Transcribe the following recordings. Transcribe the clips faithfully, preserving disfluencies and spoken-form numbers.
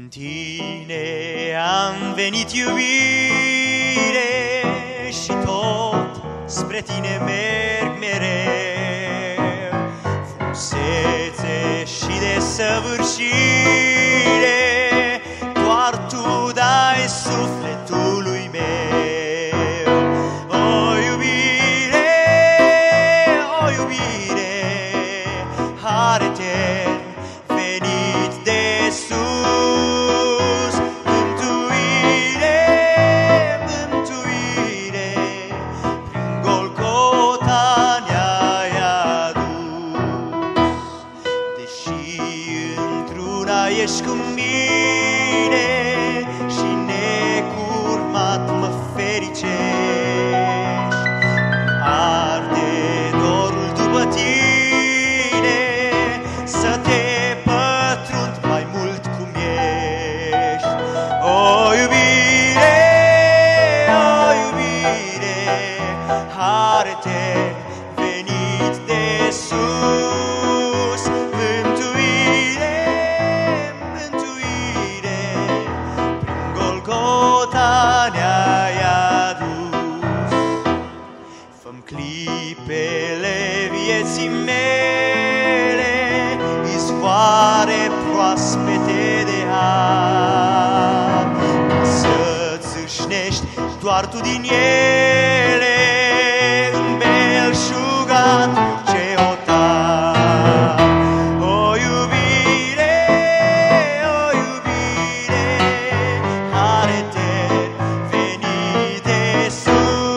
tine am venit, iubire, și tot spre tine merg mereu. Frumusețe și desăvârșire, doar tu dai sufletului meu. O iubire, o iubire, har etern venit de sus. Ești cu mine și necurmat mă fericești. Arde dorul după tine, să te pătrund mai mult cum ești. O iubire, o iubire, har etern venit de sus. Fă-mi clipele vieții mele izvoare proaspete de har, să țâșnești doar tu din ele, îmbelșugat ce otar. O iubire, o iubire, har etern venit de sus.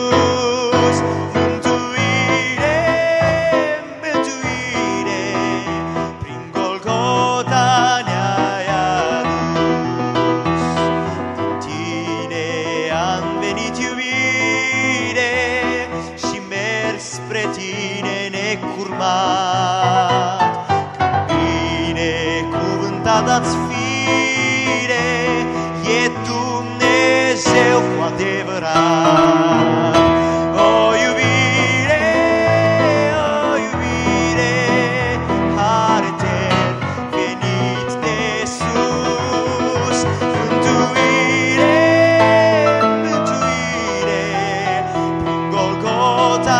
Spre tine necurmat, binecuvântat ați fire, e Dumnezeu cu adevărat. O iubire, o iubire, har etern venit de sus. Mântuire, mântuire, prin Golgota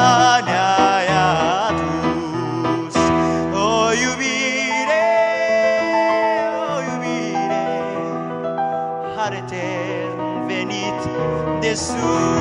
har etern venit de sus.